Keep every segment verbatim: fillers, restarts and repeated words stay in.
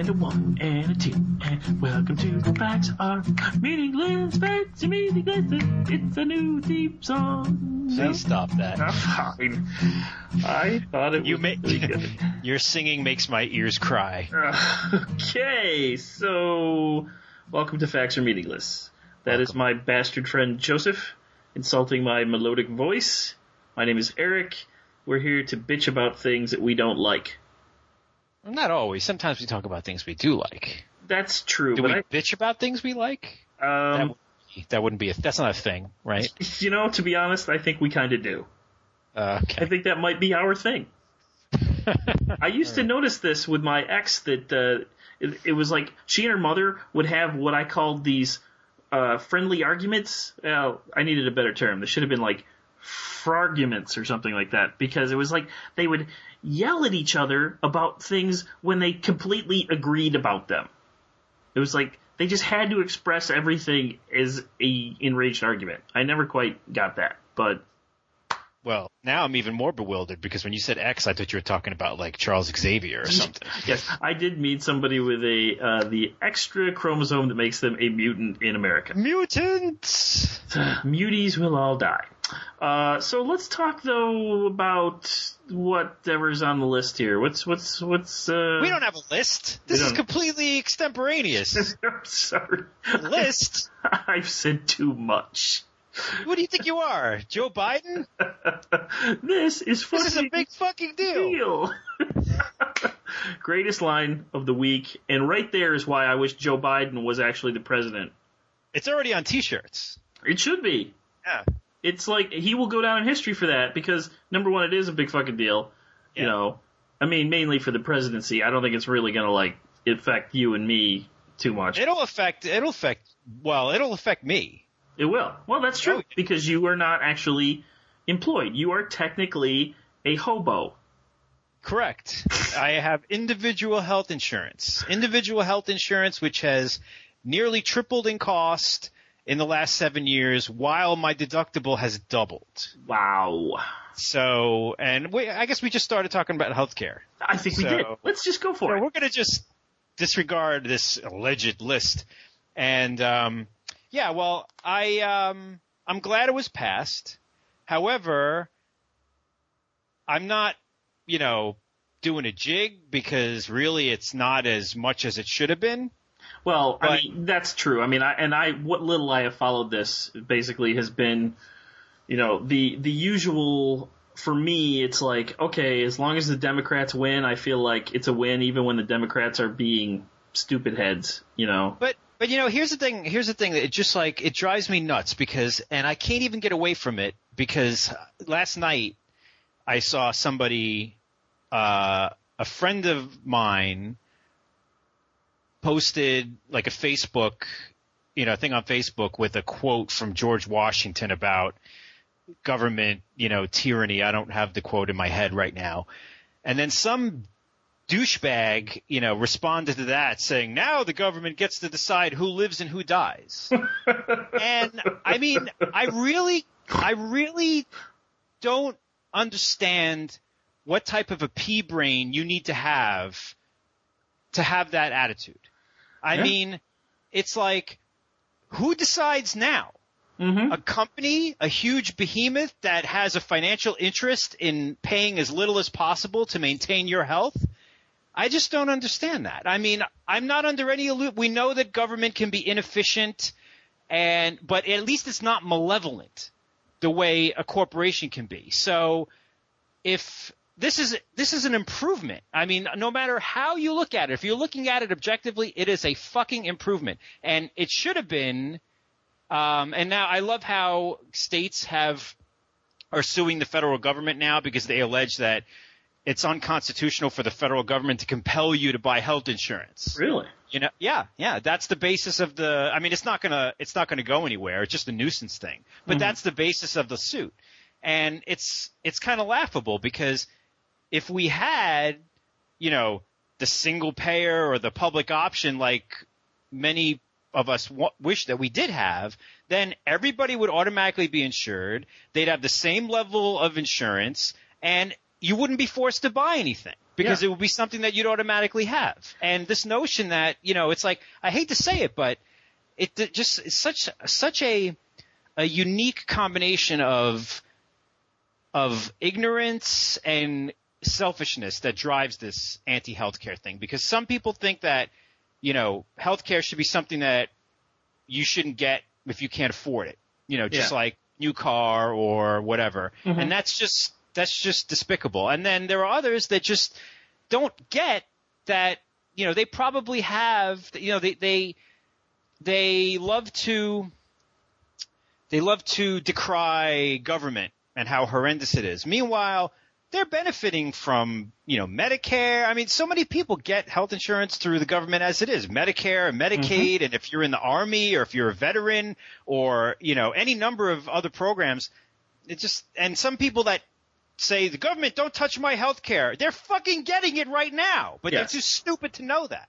and a one and a two. And welcome to the Facts Are Meaningless. Facts Are Meaningless. It's a new theme song. Please no? stop that. No, fine. I thought it was you may, really good. Your singing makes my ears cry. Uh, okay, so welcome to Facts Are Meaningless. That welcome. Is my bastard friend Joseph insulting my melodic voice. My name is Eric. We're here to bitch about things that we don't like. Not always. Sometimes we talk about things we do like. That's true. Do but we I, bitch about things we like? Um, that, would be, that wouldn't be a. That's not a thing, right? You know, to be honest, I think we kind of do. Uh, okay. I think that might be our thing. I used right. to notice this with my ex that uh, it, it was like she and her mother would have what I called these uh, friendly arguments. Well, I needed a better term. They should have been like frarguments or something like that, because it was like they would yell at each other about things when they completely agreed about them. It was like they just had to express everything as a enraged argument. I never quite got that, but... Well, now I'm even more bewildered, because when you said X, I thought you were talking about like Charles Xavier or something. Yes, I did meet somebody with a uh, the extra chromosome that makes them a mutant in America. Mutants! Muties will all die. Uh, so let's talk though about whatever's on the list here. What's what's what's? Uh... We don't have a list. This is completely extemporaneous. I'm sorry. List? I've said too much. What do you think you are, Joe Biden? This is fucking This is a big fucking deal. deal. Greatest line of the week, and right there is why I wish Joe Biden was actually the president. It's already on T-shirts. It should be. Yeah. It's like he will go down in history for that, because number one, it is a big fucking deal. Yeah. You know, I mean, mainly for the presidency. I don't think it's really going to like affect you and me too much. It'll affect. It'll affect. Well, it'll affect me. It will. Well, that's true, oh, yeah. because you are not actually employed. You are technically a hobo. Correct. I have individual health insurance. Individual health insurance, which has nearly tripled in cost in the last seven years, while my deductible has doubled. Wow. So, and we, I guess we just started talking about healthcare. I think we so, did. Let's just go for so it. We're going to just disregard this alleged list. And, um, yeah, well, I, um, I'm glad it was passed. However, I'm not, you know, doing a jig, because really it's not as much as it should have been. Well, but, I mean, that's true. I mean, I, and I, what little I have followed this basically has been, you know, the, the usual, for me, it's like, okay, as long as the Democrats win, I feel like it's a win, even when the Democrats are being stupid heads, you know. But, but you know, here's the thing, here's the thing that it just like, it drives me nuts, because, and I can't even get away from it, because last night I saw somebody, uh, a friend of mine posted like a Facebook, you know, thing on Facebook with a quote from George Washington about government, you know, tyranny. I don't have the quote in my head right now. And then some douchebag, you know, responded to that saying, now the government gets to decide who lives and who dies. And I mean, I really, I really don't understand what type of a pea brain you need to have to have that attitude. I yeah. mean, it's like, who decides now? Mm-hmm. A company, a huge behemoth that has a financial interest in paying as little as possible to maintain your health? I just don't understand that. I mean, I'm not under any illusion. We know that government can be inefficient, and but at least it's not malevolent the way a corporation can be. So if this is this is an improvement. I mean, no matter how you look at it, if you're looking at it objectively, it is a fucking improvement. And it should have been um, – and now I love how states have – are suing the federal government now because they allege that it's unconstitutional for the federal government to compel you to buy health insurance. Really? You know, yeah, yeah. That's the basis of the – I mean, it's not going to – it's not going to go anywhere. It's just a nuisance thing. But mm-hmm. that's the basis of the suit. And it's it's kind of laughable because if we had, you know, the single payer or the public option like many of us w- wish that we did have, then everybody would automatically be insured. They'd have the same level of insurance, and you wouldn't be forced to buy anything. because Yeah. it will be something that you'd automatically have. And this notion that, you know, it's like, I hate to say it, but it it just is such such a a unique combination of of ignorance and selfishness that drives this anti-healthcare thing. Because some people think that, you know, healthcare should be something that you shouldn't get if you can't afford it. You know, just Yeah. like new car or whatever. Mhm. And that's just that's just despicable. And then there are others that just don't get that, you know, they probably have, you know, they they they love to they love to decry government and how horrendous it is. Meanwhile, they're benefiting from, you know, Medicare. I mean, so many people get health insurance through the government as it is. Medicare and Medicaid, mm-hmm. and if you're in the Army or if you're a veteran or, you know, any number of other programs, it just – and some people that say the government don't touch my health care, they're fucking getting it right now. But yes. they're too stupid to know that.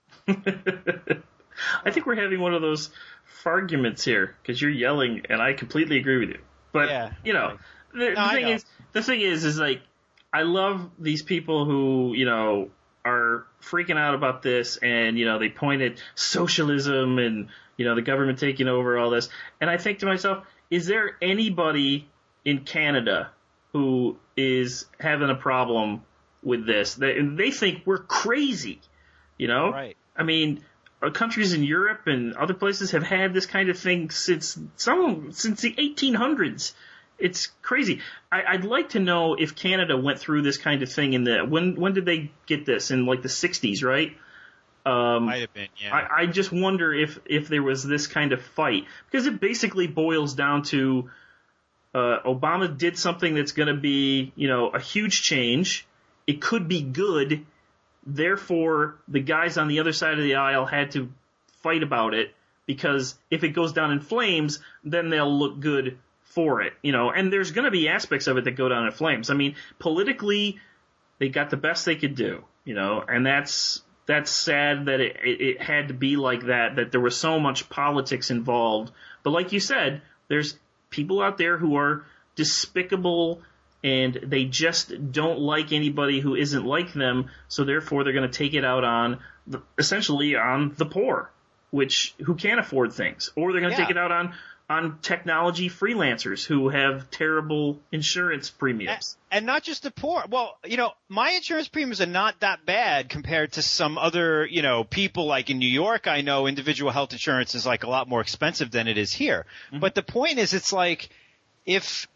I think we're having one of those arguments here because you're yelling, and I completely agree with you. But, yeah, you know, the, no, the thing know. is, the thing is, is like, I love these people who, you know, are freaking out about this and, you know, they point at socialism and, you know, the government taking over all this. And I think to myself, is there anybody in Canada who is having a problem with this? They, they think we're crazy, you know? Right. I mean, countries in Europe and other places have had this kind of thing since some since the eighteen hundreds. It's crazy. I, I'd like to know if Canada went through this kind of thing in the when when did they get this in like the sixties, right? Um, Might have been, yeah. I, I just wonder if if there was this kind of fight because it basically boils down to uh, Obama did something that's going to be, you know, a huge change. It could be good. Therefore, the guys on the other side of the aisle had to fight about it because if it goes down in flames, then they'll look good for it, you know, and there's going to be aspects of it that go down in flames. I mean, politically, they got the best they could do, you know, and that's that's sad that it, it, it had to be like that, that there was so much politics involved. But like you said, there's people out there who are despicable and they just don't like anybody who isn't like them, so therefore they're going to take it out on, the, essentially, on the poor, which who can't afford things, or they're going to yeah. take it out on on technology freelancers who have terrible insurance premiums. And, and not just the poor. Well, you know, my insurance premiums are not that bad compared to some other, you know, people like in New York. I know individual health insurance is like a lot more expensive than it is here. Mm-hmm. But the point is, it's like if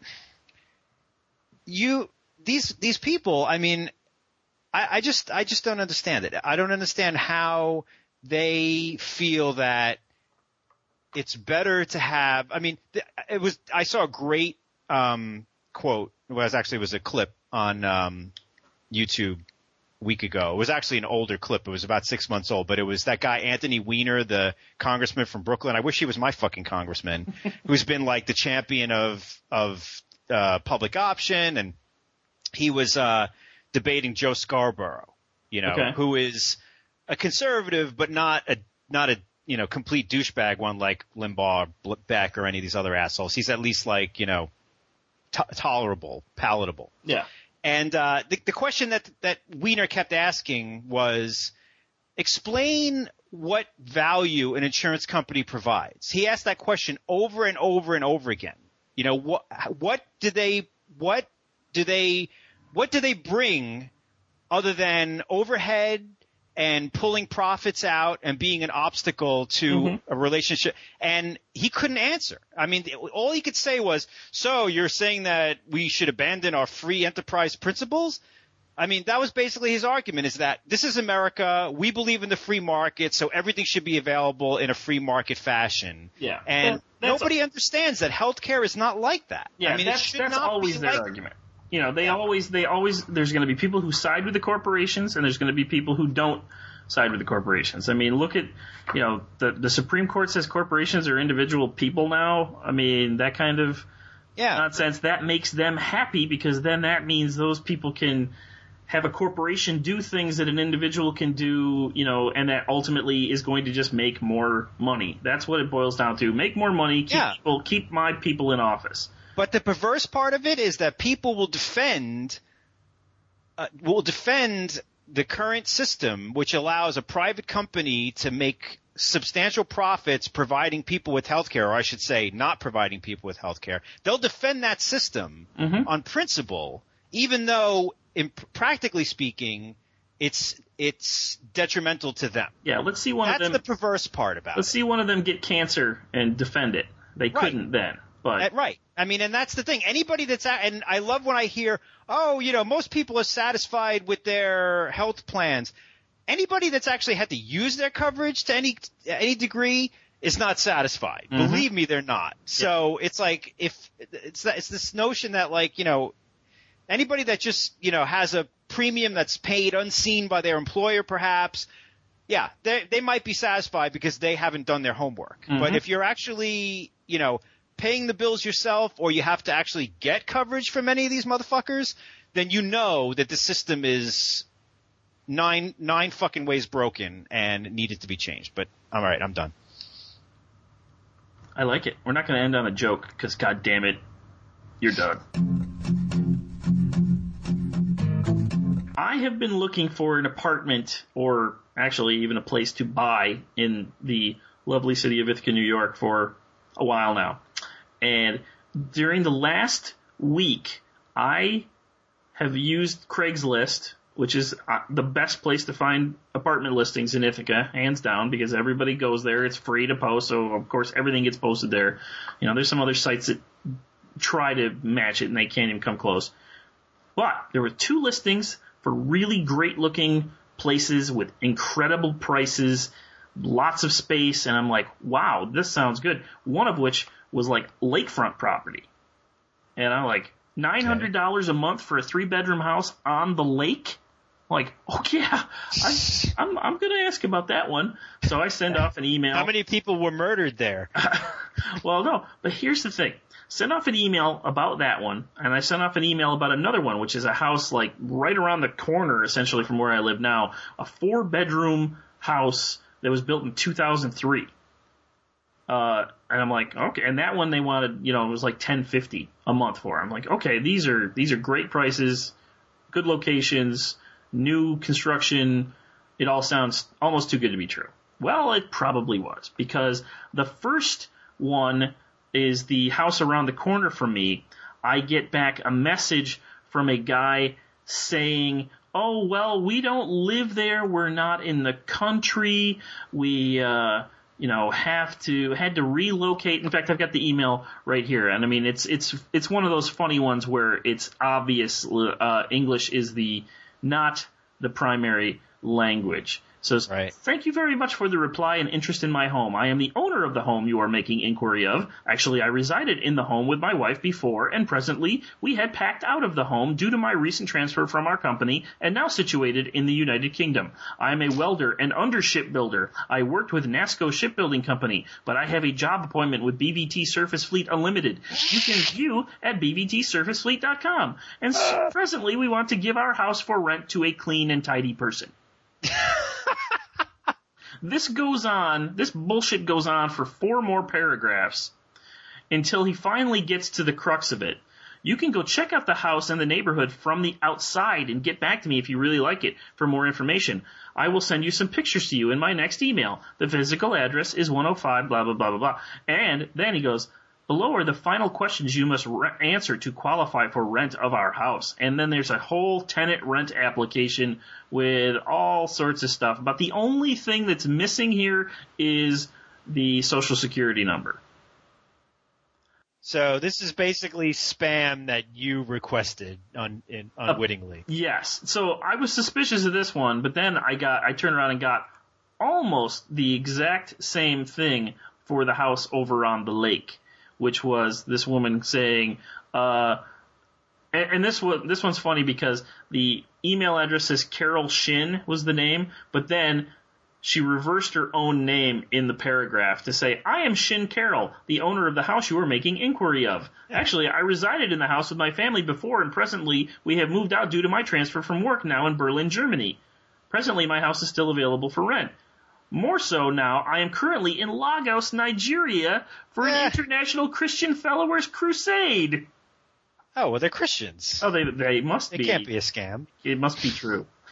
you these these people, I mean, I, I just I just don't understand it. I don't understand how they feel that it's better to have, I mean, it was, I saw a great, um, quote. It was actually, it was a clip on, um, YouTube a week ago. It was actually an older clip. It was about six months old, but it was that guy, Anthony Weiner, the congressman from Brooklyn. I wish he was my fucking congressman, who's been like the champion of, of, uh, public option. And he was, uh, debating Joe Scarborough, you know, okay. who is a conservative, but not a, not a, you know, complete douchebag one like Limbaugh, Beck, or any of these other assholes. He's at least like, you know, t- tolerable, palatable. Yeah. And uh, the, the question that that Weiner kept asking was, explain what value an insurance company provides. He asked that question over and over and over again. You know, what what do they what do they what do they bring other than overhead and pulling profits out and being an obstacle to mm-hmm. a relationship? And he couldn't answer. I mean, all he could say was, so you're saying that we should abandon our free enterprise principles? I mean, that was basically his argument, is that this is America. We believe in the free market, so everything should be available in a free market fashion. Yeah. And well, nobody a- understands that healthcare is not like that. Yeah, I mean, that's, it should that's not always be their like argument. You know, they yeah. always, they always, there's going to be people who side with the corporations and there's going to be people who don't side with the corporations. I mean, look at, you know, the, the Supreme Court says corporations are individual people now. I mean, that kind of yeah. nonsense, that makes them happy because then that means those people can have a corporation do things that an individual can do, you know, and that ultimately is going to just make more money. That's what it boils down to. Make more money, keep yeah. people, keep my people in office. But the perverse part of it is that people will defend, uh, will defend the current system, which allows a private company to make substantial profits providing people with health care, or I should say not providing people with health care, they'll defend that system mm-hmm. on principle, even though, in, practically speaking, it's it's detrimental to them. Yeah, let's see one That's of them. That's the perverse part about let's it. Let's see one of them get cancer and defend it. They right. couldn't then. But. Right. I mean, and that's the thing. Anybody that's at, and I love when I hear, oh, you know, most people are satisfied with their health plans. Anybody that's actually had to use their coverage to any any degree is not satisfied. Mm-hmm. Believe me, they're not. So yeah. it's like if it's it's this notion that like, you know, anybody that just, you know, has a premium that's paid unseen by their employer perhaps, yeah, they they might be satisfied because they haven't done their homework. Mm-hmm. But if you're actually, you know, paying the bills yourself, or you have to actually get coverage from any of these motherfuckers, then you know that the system is nine nine fucking ways broken and needed to be changed. But all right, I'm done. I like it. We're not going to end on a joke because, God damn it, you're done. I have been looking for an apartment, or actually even a place to buy in the lovely city of Ithaca, New York, for a while now. And during the last week, I have used Craigslist, which is the best place to find apartment listings in Ithaca, hands down, because everybody goes there. It's free to post, so of course everything gets posted there. You know, there's some other sites that try to match it, and they can't even come close. But there were two listings for really great-looking places with incredible prices, lots of space, and I'm like, wow, this sounds good. One of which was like lakefront property. And I'm like, nine hundred dollars a month for a three-bedroom house on the lake? Like, oh yeah, I, I'm I'm going to ask about that one. So I send off an email. How many people were murdered there? Well, no, but here's the thing. Send off an email about that one, and I sent off an email about another one, which is a house like right around the corner, essentially, from where I live now. A four-bedroom house that was built in two thousand three. Uh, and I'm like, okay, and that one they wanted, you know, it was like ten fifty a month for. I'm like, okay, these are these are great prices, good locations, new construction. It all sounds almost too good to be true. Well, it probably was, because the first one is the house around the corner from me. I get back a message from a guy saying, oh, well, we don't live there. We're not in the country. We, uh, you know, have to, had to relocate. In fact, I've got the email right here. And I mean, it's, it's, it's one of those funny ones where it's obvious, uh, English is the, not the primary language. So right. Thank you very much for the reply and interest in my home. I am the owner of the home you are making inquiry of. Actually, I resided in the home with my wife before, and presently we had packed out of the home due to my recent transfer from our company and now situated in the United Kingdom. I am a welder and undership builder. I worked with NASCO Shipbuilding Company, but I have a job appointment with B V T Surface Fleet Unlimited. You can view at b v t surface fleet dot com. And so presently we want to give our house for rent to a clean and tidy person. This goes on, this bullshit goes on for four more paragraphs until he finally gets to the crux of it. You can go check out the house and the neighborhood from the outside and get back to me if you really like it for more information. I will send you some pictures to you in my next email. The physical address is one oh five, blah, blah, blah, blah, blah. And then he goes, below are the final questions you must re- answer to qualify for rent of our house. And then there's a whole tenant rent application with all sorts of stuff. But the only thing that's missing here is the Social Security number. So this is basically spam that you requested un- in, unwittingly. Uh, yes. So I was suspicious of this one, but then I got I turned around and got almost the exact same thing for the house over on the lake, which was this woman saying, uh, and, and this one, this one's funny because the email address says Carol Shin was the name, but then she reversed her own name in the paragraph to say, I am Shin Carol, the owner of the house you are making inquiry of. Actually, I resided in the house with my family before, and presently we have moved out due to my transfer from work now in Berlin, Germany. Presently, my house is still available for rent. More so now, I am currently in Lagos, Nigeria, for an eh. international Christian followers crusade. Oh, well, they're Christians. Oh, they they must it be. It can't be a scam. It must be true.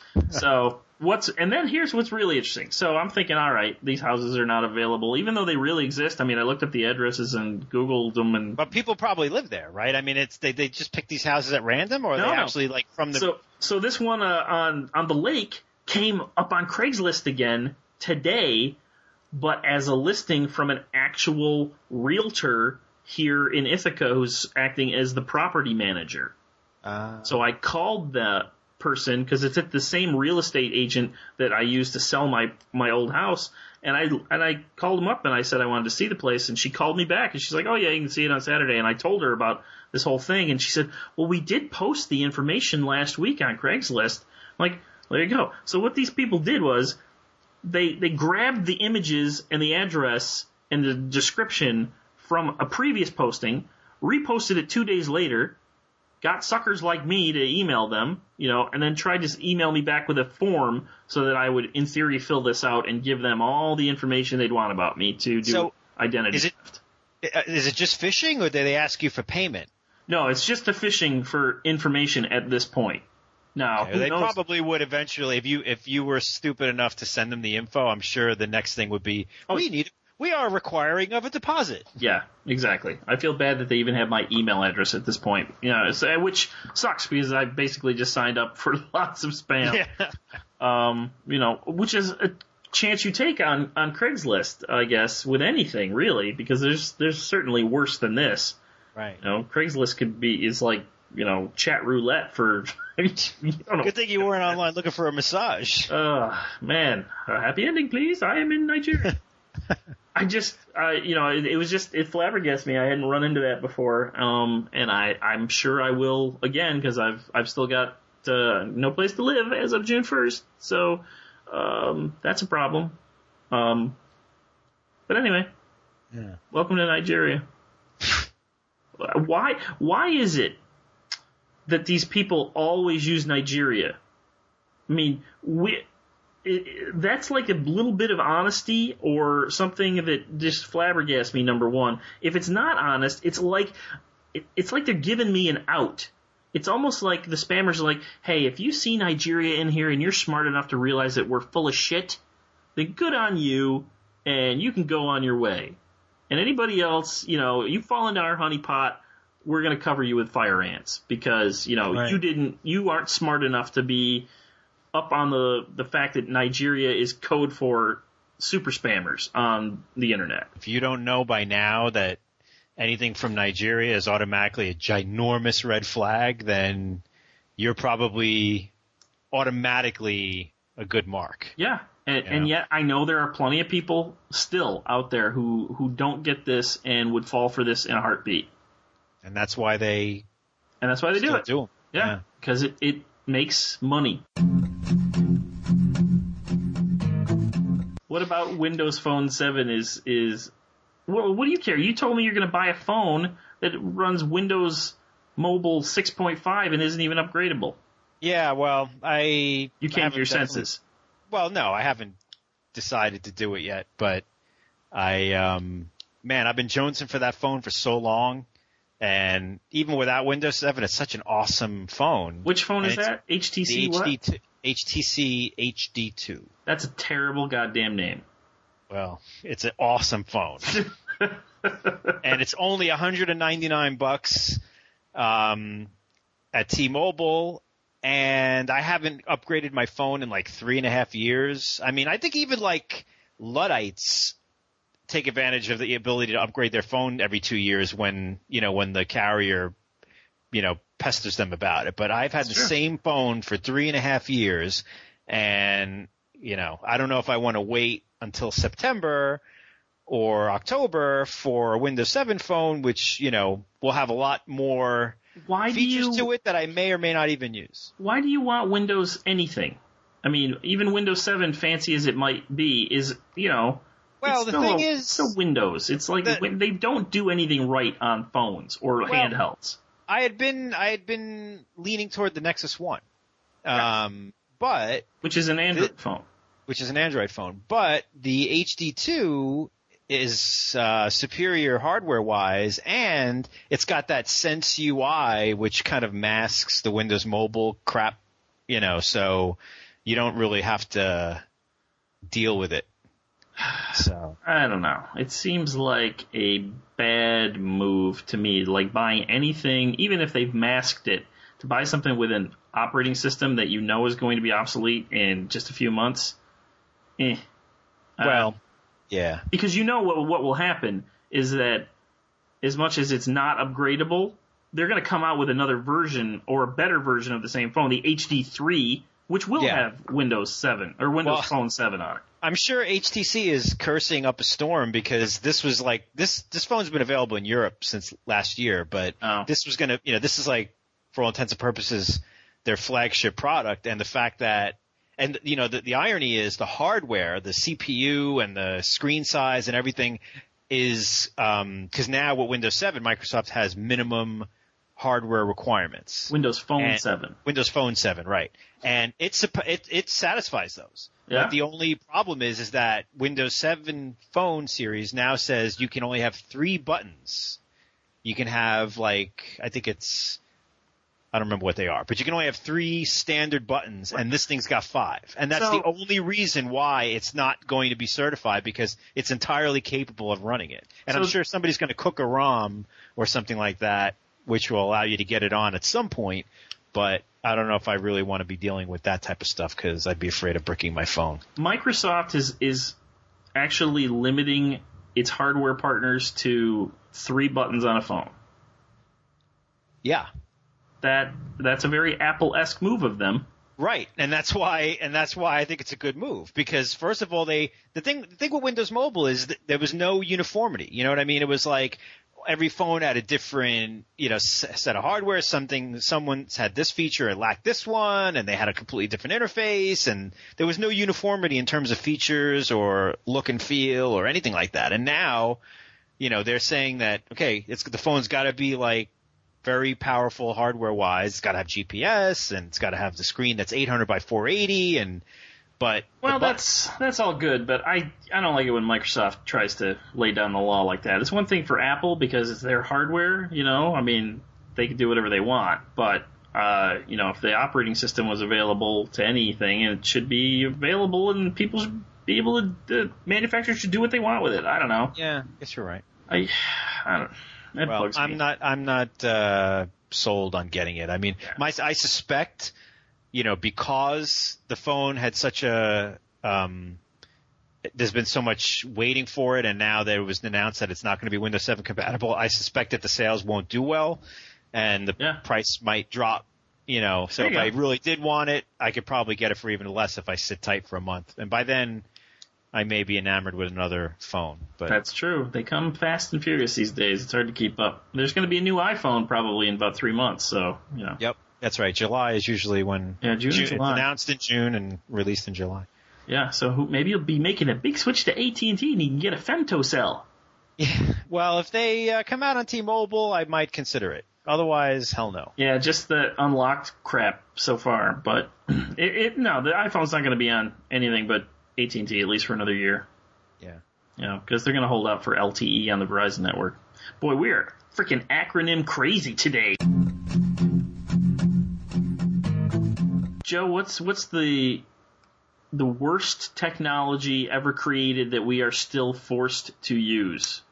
So what's and then here's what's really interesting. So I'm thinking, all right, these houses are not available, even though they really exist. I mean, I looked up the addresses and Googled them, and but people probably live there, right? I mean, it's they they just pick these houses at random, or are no, they no. actually like from the? So so this one uh, on on the lake came up on Craigslist again today, but as a listing from an actual realtor here in Ithaca who's acting as the property manager. Uh, So I called the person because it's at the same real estate agent that I used to sell my my old house, and I and I called him up and I said I wanted to see the place, and she called me back and she's like, oh yeah, you can see it on Saturday, and I told her about this whole thing, and she said, well, we did post the information last week on Craigslist. I'm like, there you go. So what these people did was they they grabbed the images and the address and the description from a previous posting, reposted it two days later, got suckers like me to email them, you know, and then tried to email me back with a form so that I would, in theory, fill this out and give them all the information they'd want about me to do So, identity is it- theft. Is it just phishing, or do they ask you for payment? No, it's just a phishing for information at this point. Now, Okay, who they knows? probably would eventually, if you if you were stupid enough to send them the info, I'm sure the next thing would be, Oh. we need, we are requiring of a deposit. Yeah, exactly. I feel bad that they even have my email address at this point. You know, so, which sucks because I basically just signed up for lots of spam. Yeah. Um, you know, which is a chance you take on, on Craigslist, I guess, with anything really, because there's there's certainly worse than this. Right. You know, Craigslist could be is like, you know, chat roulette for I don't know. Good thing you weren't online looking for a massage. Uh, man, a happy ending, please. I am in Nigeria. I just, uh, you know, it, it was just, it flabbergasted me. I hadn't run into that before. Um, and I, I'm sure I will again because I've, I've still got, uh, no place to live as of June first. So, um, that's a problem. Um, but anyway, Yeah. welcome to Nigeria. Why, why is it that these people always use Nigeria? I mean, we, it, it, that's like a little bit of honesty or something that just flabbergasts me, number one. If it's not honest, it's like, it, it's like they're giving me an out. It's almost like the spammers are like, hey, if you see Nigeria in here and you're smart enough to realize that we're full of shit, then good on you, and you can go on your way. And anybody else, you know, you fall into our honeypot, we're going to cover you with fire ants because, you know, Right. you didn't, you aren't smart enough to be up on the, the fact that Nigeria is code for super spammers on the internet. If you don't know by now that anything from Nigeria is automatically a ginormous red flag, then you're probably automatically a good mark. Yeah. And, Yeah. and yet I know there are plenty of people still out there who, who don't get this and would fall for this in a heartbeat. And that's why they And that's why they do still it. do them. Yeah. Because it, it makes money. What about Windows Phone seven is, is, well, what do you care? You told me you're going to buy a phone that runs Windows Mobile six point five and isn't even upgradable. Yeah, well, I You came haven't to your definitely- senses. Well, no, I haven't decided to do it yet, but I, um, man, I've been jonesing for that phone for so long, and even without Windows seven, it's such an awesome phone. Which phone And is it's that? H T C The what? H D two, H T C H D two. That's a terrible goddamn name. Well, it's an awesome phone, and it's only one hundred ninety-nine bucks um, at T-Mobile. And I haven't upgraded my phone in like three and a half years. I mean, I think even like Luddites take advantage of the ability to upgrade their phone every two years when, you know, when the carrier, you know, pesters them about it. But I've had That's the true. same phone for three and a half years. And, you know, I don't know if I want to wait until September or October for a Windows seven phone, which, you know, will have a lot more Why do features you to it that I may or may not even use. Why do you want Windows anything? I mean, even Windows seven, fancy as it might be, is, you know, Well, it's the still thing a, is- it's still Windows. It's like The- when they don't do anything right on phones or handhelds. I had been I had been leaning toward the Nexus One, um, but Which is an Android The- phone. which is an Android phone. But the H D two is uh, superior hardware wise, and it's got that Sense U I, which kind of masks the Windows Mobile crap, you know. So you don't really have to deal with it. So I don't know. It seems like a bad move to me. Like buying anything, even if they've masked it, to buy something with an operating system that you know is going to be obsolete in just a few months. Eh. Well, uh, yeah. Because you know what what will happen is that as much as it's not upgradable, they're going to come out with another version or a better version of the same phone, the H D three, which will Yeah. have Windows seven or Windows Well, Phone seven on it. I'm sure H T C is cursing up a storm because this was like this this phone's been available in Europe since last year, but Oh. this was going to, you know, this is like for all intents and purposes their flagship product, and the fact that and you know the the irony is the hardware, the C P U and the screen size and everything is um cuz now with Windows seven Microsoft has minimum hardware requirements. Windows Phone And- seven. Windows Phone seven, right. And it's it it satisfies those. Yeah. But the only problem is is that Windows seven Phone series now says you can only have three buttons. You can have like I think it's I don't remember what they are, but you can only have three standard buttons, and this thing's got five. And that's So- the only reason why it's not going to be certified, because it's entirely capable of running it. And I'm So- sure somebody's going to cook a ROM or something like that, which will allow you to get it on at some point, but I don't know if I really want to be dealing with that type of stuff because I'd be afraid of bricking my phone. Microsoft is is actually limiting its hardware partners to three buttons on a phone. Yeah. That that's a very Apple-esque move of them. Right, and that's why, and that's why I think it's a good move. Because first of all, they the thing the thing with Windows Mobile is that there was no uniformity. You know what I mean? It was like every phone had a different, you know, s- set of hardware. Something someone's had this feature, it lacked this one, and they had a completely different interface. And there was no uniformity in terms of features or look and feel or anything like that. And now, you know, they're saying that okay, it's the phone's got to be like very powerful hardware-wise. It's got to have G P S, and it's got to have the screen that's eight hundred by four eighty. And but Well, the bu- that's that's all good, but I I don't like it when Microsoft tries to lay down the law like that. It's one thing for Apple because it's their hardware, you know. I mean, they can do whatever they want, but uh, you know, if the operating system was available to anything, it should be available, and people should be able to. The manufacturers should do what they want with it. I don't know. yeah, I guess you're right. I I don't. That Well, bugs me. I'm not I'm not uh, sold on getting it. I mean, my I suspect, you know, because the phone had such a um, there's been so much waiting for it, and now there was announced that it's not going to be Windows seven compatible. I suspect that the sales won't do well, and the Yeah. price might drop. You know, so There if you I go. really did want it, I could probably get it for even less if I sit tight for a month, and by then, I may be enamored with another phone. But That's true. They come fast and furious these days. It's hard to keep up. There's going to be a new iPhone probably in about three months, so you know. Yep, that's right. July is usually when Yeah, June, June, July. it's announced in June and released in July. Yeah, so who, maybe you'll be making a big switch to A T and T and you can get a femtocell. Well, if they uh, come out on T-Mobile, I might consider it. Otherwise, hell no. Yeah, just the unlocked crap so far, but it, it no, the iPhone's not going to be on anything but A T and T at least for another year. Yeah. You know, because they're going to hold out for L T E on the Verizon network. Boy, we are freaking acronym crazy today. Joe, what's what's the the worst technology ever created that we are still forced to use?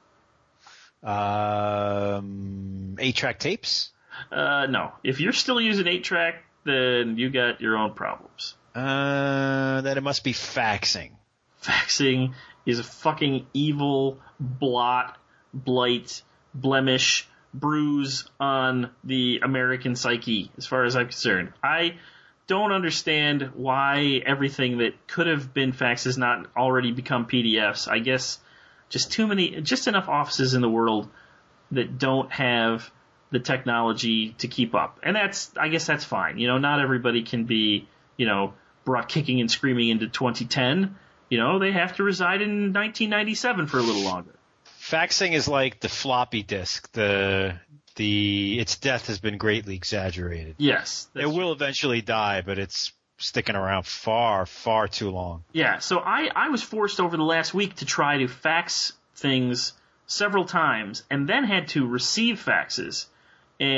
Um, eight-track tapes? Uh, no. If you're still using eight track, then you got your own problems. Uh, then it must be faxing. Faxing is a fucking evil blot, blight, blemish, bruise on the American psyche, as far as I'm concerned. I don't understand why everything that could have been faxed has not already become P D Fs. I guess just too many, just enough offices in the world that don't have the technology to keep up. And that's, I guess that's fine. You know, not everybody can be, you know, brought kicking and screaming into twenty ten. You know, they have to reside in nineteen ninety-seven for a little longer. Faxing is like the floppy disk. The the its death has been greatly exaggerated. Yes. It will eventually die, but it's sticking around far, far too long. Yeah, so I, I was forced over the last week to try to fax things several times and then had to receive faxes. And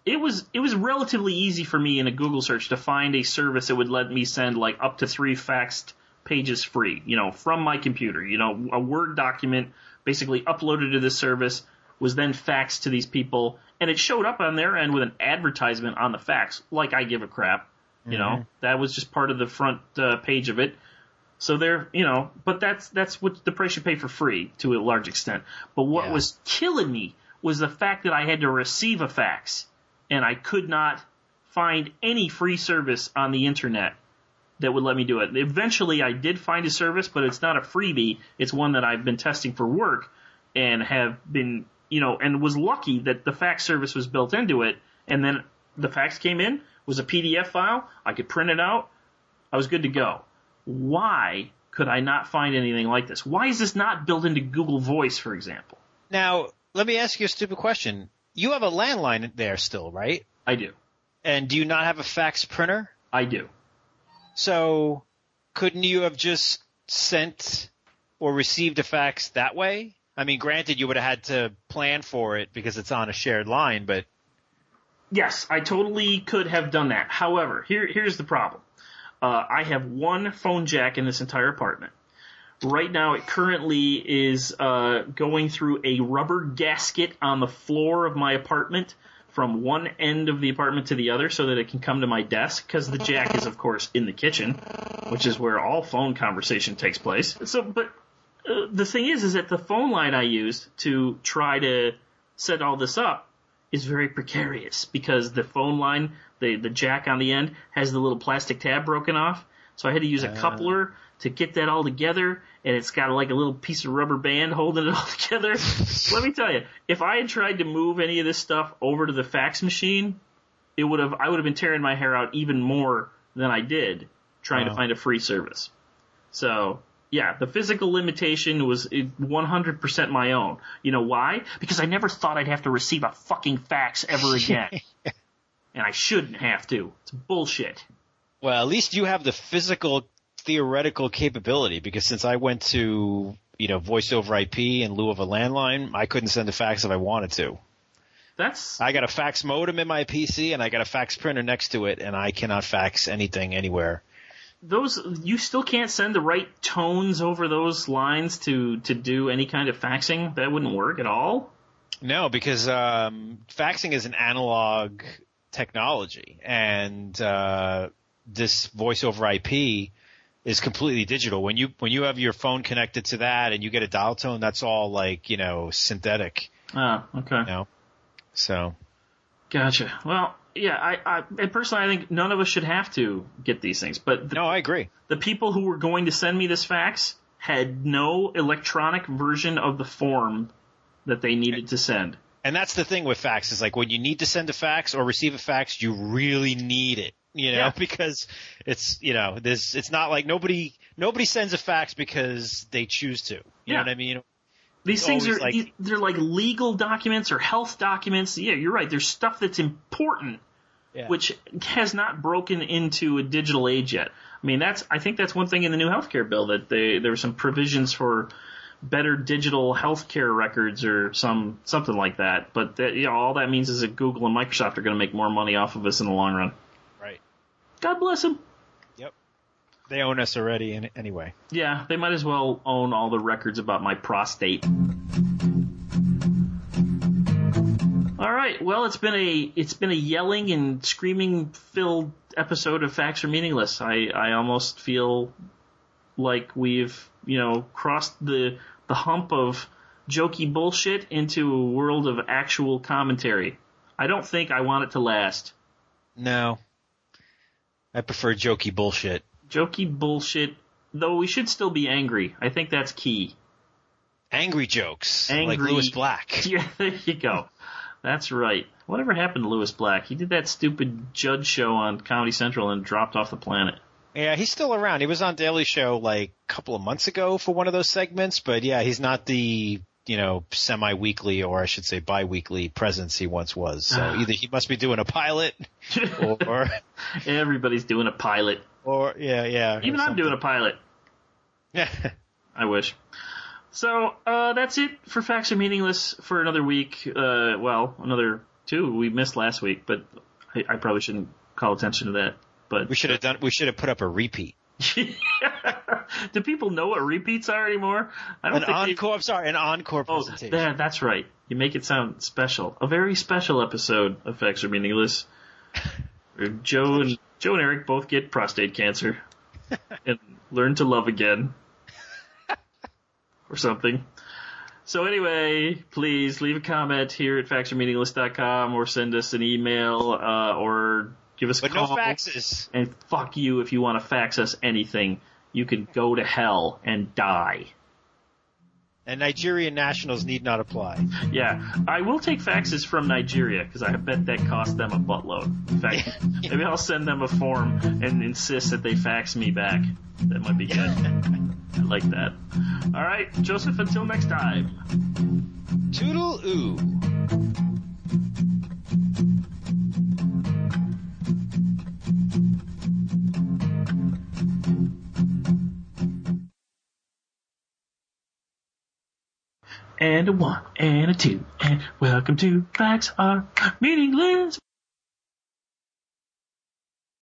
it was it was relatively easy for me in a Google search to find a service that would let me send like up to three faxed pages free, you know, from my computer. You know, a Word document basically uploaded to this service was then faxed to these people, and it showed up on their end with an advertisement on the fax, like I give a crap. You mm-hmm. know, that was just part of the front uh, page of it. So there, you know, but that's that's what the price you pay for free to a large extent. But what yeah. was killing me was the fact that I had to receive a fax, and I could not find any free service on the internet that would let me do it. Eventually, I did find a service, but it's not a freebie. It's one that I've been testing for work and have been, you know, and was lucky that the fax service was built into it. And then the fax came in, was a P D F file. I could print it out. I was good to go. Why could I not find anything like this? Why is this not built into Google Voice, for example? Now, let me ask you a stupid question. You have a landline there still, right? I do. And do you not have a fax printer? I do. So couldn't you have just sent or received a fax that way? I mean, granted, you would have had to plan for it because it's on a shared line, but... Yes, I totally could have done that. However, here, here's the problem. Uh, I have one phone jack in this entire apartment. Right now, it currently is uh, going through a rubber gasket on the floor of my apartment from one end of the apartment to the other so that it can come to my desk, because the jack is, of course, in the kitchen, which is where all phone conversation takes place. So, but uh, the thing is, is that the phone line I used to try to set all this up is very precarious, because the phone line, the, the jack on the end, has the little plastic tab broken off. So I had to use a coupler to get that all together, and it's got like a little piece of rubber band holding it all together. Let me tell you, if I had tried to move any of this stuff over to the fax machine, it would have I would have been tearing my hair out even more than I did trying wow. to find a free service. So, yeah, the physical limitation was one hundred percent my own. You know why? Because I never thought I'd have to receive a fucking fax ever again. And I shouldn't have to. It's bullshit. Well, at least you have the physical theoretical capability, because since I went to, you know, voice over I P in lieu of a landline, I couldn't send a fax if I wanted to. That's I got a fax modem in my P C and I got a fax printer next to it, and I cannot fax anything anywhere. Those you still can't send the right tones over those lines to to do any kind of faxing? That wouldn't work at all? No, because um faxing is an analog technology, and uh this voice over I P is completely digital. When you when you have your phone connected to that and you get a dial tone, that's all like, you know, synthetic. Oh, okay. You know? So. Gotcha. Well, yeah, I, I and personally I think none of us should have to get these things. But the, no, I agree. The people who were going to send me this fax had no electronic version of the form that they needed to send. And that's the thing with fax, is like when you need to send a fax or receive a fax, you really need it. You know, yeah. because it's, you know, there's, it's not like nobody, nobody sends a fax because they choose to. You yeah. know what I mean? These it's things are, like, they're like legal documents or health documents. Yeah, you're right. There's stuff that's important, yeah. which has not broken into a digital age yet. I mean, that's, I think that's one thing in the new healthcare bill, that they, there were some provisions for better digital healthcare records or some, something like that. But that, you know, all that means is that Google and Microsoft are going to make more money off of us in the long run. Right. God bless them. Yep. They own us already in, anyway. Yeah, they might as well own all the records about my prostate. All right. Well, it's been a it's been a yelling and screaming filled episode of Facts Are Meaningless. I, I almost feel like we've, you know, crossed the the hump of jokey bullshit into a world of actual commentary. I don't think I want it to last. No. I prefer jokey bullshit. Jokey bullshit, though we should still be angry. I think that's key. Angry jokes. Angry. Like Lewis Black. Yeah, there you go. That's right. Whatever happened to Lewis Black? He did that stupid judge show on Comedy Central and dropped off the planet. Yeah, he's still around. He was on Daily Show like a couple of months ago for one of those segments, but yeah, he's not the, you know, semi-weekly, or I should say bi-weekly presence he once was. So either he must be doing a pilot, or everybody's doing a pilot. Or yeah, yeah. Even I'm doing a pilot. Yeah. I wish. So uh, that's it for Facts Are Meaningless for another week. Uh, well, another too. We missed last week, but I, I probably shouldn't call attention to that. But we should have done. We should have put up a repeat. Do people know what repeats are anymore? I don't an think encore. I'm sorry, an encore oh, presentation. Yeah, that's right. You make it sound special. A very special episode of Facts Are Meaningless. Joe and Joe and Eric both get prostate cancer and learn to love again, or something. So anyway, please leave a comment here at facts are meaningless dot com or send us an email uh, or give us a but call. But no faxes. And fuck you if you want to fax us anything. You can go to hell and die. And Nigerian nationals need not apply. Yeah, I will take faxes from Nigeria because I bet that cost them a buttload. In fact, maybe I'll send them a form and insist that they fax me back. That might be good. I like that. All right, Joseph, until next time. Toodle-oo. And a one, and a two, and welcome to Facts Are Meaningless.